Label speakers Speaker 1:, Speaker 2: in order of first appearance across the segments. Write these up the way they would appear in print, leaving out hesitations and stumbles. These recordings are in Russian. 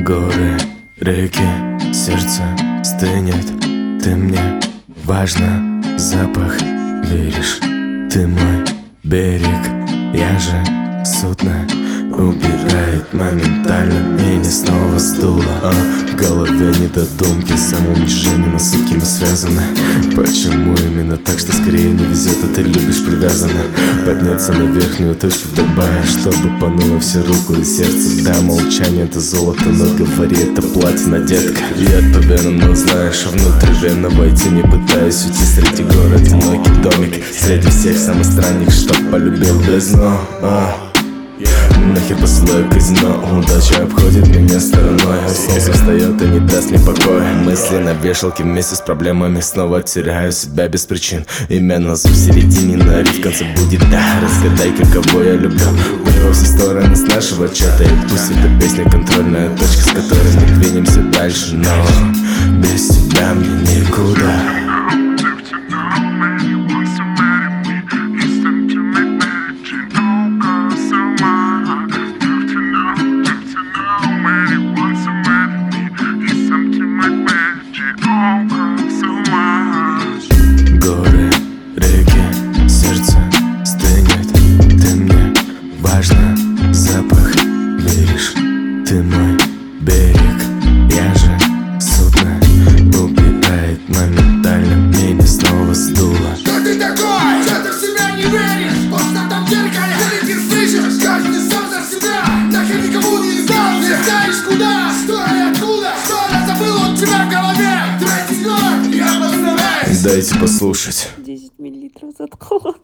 Speaker 1: Горы, реки, сердце стынет. Ты мне важно, запах веришь. Ты мой берег, я же судно. Убирает моментально, меня снова сдуло. В голове недодумки, самоуничижение, с какими связаны. Почему именно так, что скорее не везет, а ты любишь привязанно подняться на верхнюю точку в Дубае, чтобы пануло все руку и сердце. Да, молчание это золото, но говори, это платина, детка. Я победа, но знаешь, внутривенно войти не пытаюсь уйти среди гор. Одинокий домик, среди всех самый странник, что полюбил без дно. Нахер посылаю казино, удача обходит меня стороной. Солнце встает и не даст мне покоя. Мысли на вешалке вместе с проблемами. Снова теряю себя без причин. Имя назову в середине, на в конце будет да. Разгадай, каково я люблю. Быть во все стороны с нашего чата. И пусть эта песня контрольная точка, с которой мы двинемся дальше. Но без тебя мне никуда. Горы, реки, сердце стынет. Ты мне важно, запах веришь. Ты мой берег, я же судно. Убирает моментально, меня снова сдуло.
Speaker 2: Кто ты такой? Что ты в себя не веришь? Вот на том зеркале ты не слышишь. Каждый сам за себя, нахер никому не сдал. Не знаешь куда, что и откуда. Что я забыл, он тебя в голове. Третий год, я постараюсь.
Speaker 1: Дайте послушать.
Speaker 3: 10 миллилитров заткнут.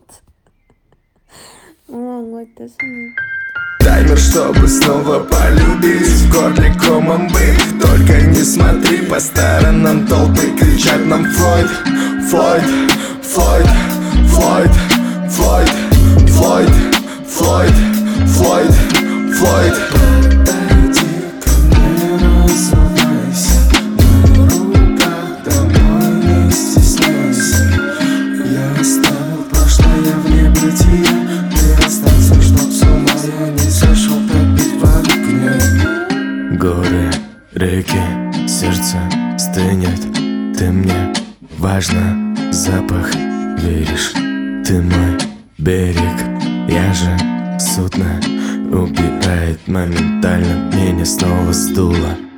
Speaker 3: Вот это
Speaker 1: Таймер, чтобы снова полюбить. В горле комом быть. Только не смотри по сторонам. Толпы кричат нам Флойд, Флойд, Флойд, Флойд, Флойд, Флойд, Флойд, Флойд, Флойд. Подойди ко мне, разувайся. На руках домой, не стесняйся. Я оставил прошлое в небытие. Ты остался, чтоб с ума я не сошел, топить в огне. Горы, реки, сердце стынет. Ты мне важно, запах веришь. Ты мой берег, я же судно. Убирает моментально, меня снова сдуло.